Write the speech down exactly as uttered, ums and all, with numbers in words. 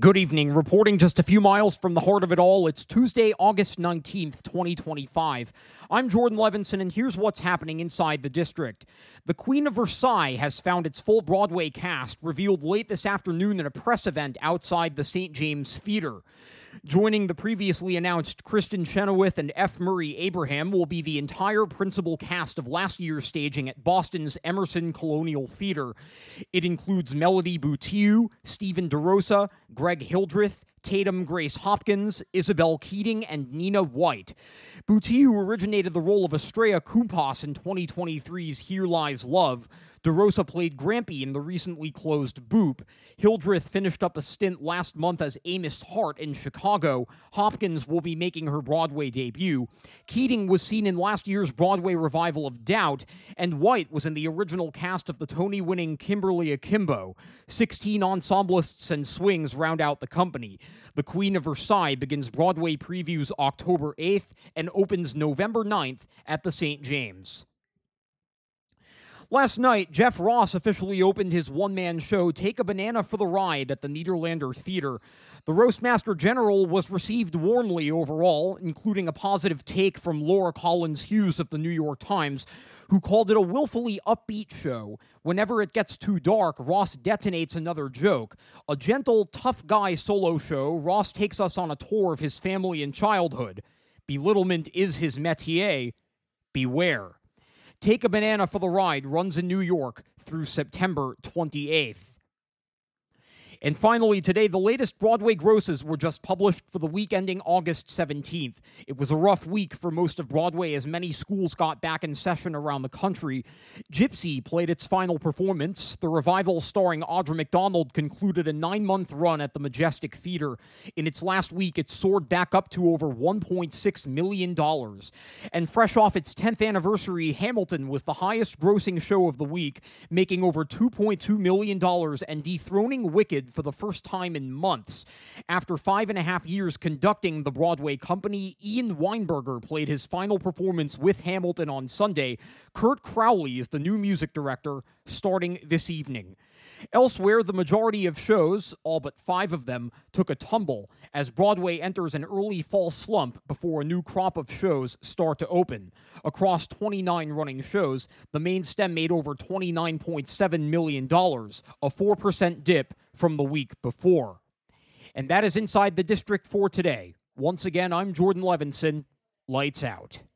Good evening. Reporting just a few miles from the heart of it all, it's Tuesday, August nineteenth, twenty twenty-five. I'm Jordan Levinson, and here's what's happening inside the district. The Queen of Versailles has found its full Broadway cast, revealed late this afternoon at a press event outside the Saint James Theater. Joining the previously announced Kristen Chenoweth and F. Murray Abraham will be the entire principal cast of last year's staging at Boston's Emerson Colonial Theater. It includes Melody Butiou, Stephen DeRosa, Greg Hildreth, Tatum Grace Hopkins, Isabel Keating, and Nina White. Butiou originated the role of Estrella Kumpas in twenty twenty-three's Here Lies Love. DeRosa played Grampy in the recently closed Boop. Hildreth finished up a stint last month as Amos Hart in Chicago. Hopkins will be making her Broadway debut. Keating was seen in last year's Broadway revival of Doubt, and White was in the original cast of the Tony-winning Kimberly Akimbo. Sixteen ensemblists and swings round out the company. The Queen of Versailles begins Broadway previews October eighth and opens November ninth at the Saint James. Last night, Jeff Ross officially opened his one-man show, Take a Banana for the Ride, at the Nederlander Theater. The Roastmaster General was received warmly overall, including a positive take from Laura Collins Hughes of the New York Times, who called it a willfully upbeat show. Whenever it gets too dark, Ross detonates another joke. A gentle, tough guy solo show, Ross takes us on a tour of his family and childhood. Belittlement is his métier. Beware. Take a Banana for the Ride runs in New York through September twenty-eighth. And finally, today, the latest Broadway grosses were just published for the week ending August seventeenth. It was a rough week for most of Broadway as many schools got back in session around the country. Gypsy played its final performance. The revival starring Audra McDonald concluded a nine-month run at the Majestic Theater. In its last week, it soared back up to over one point six million dollars. And fresh off its tenth anniversary, Hamilton was the highest-grossing show of the week, making over two point two million dollars and dethroning Wicked for the first time in months. After five and a half years conducting the Broadway company, Ian Weinberger played his final performance with Hamilton on Sunday. Kurt Crowley is the new music director, starting this evening. Elsewhere, the majority of shows, all but five of them, took a tumble as Broadway enters an early fall slump before a new crop of shows start to open. Across twenty-nine running shows, the main stem made over twenty-nine point seven million dollars, a four percent dip from the week before. And that is Inside the District for today. Once again, I'm Jordan Levinson. Lights out.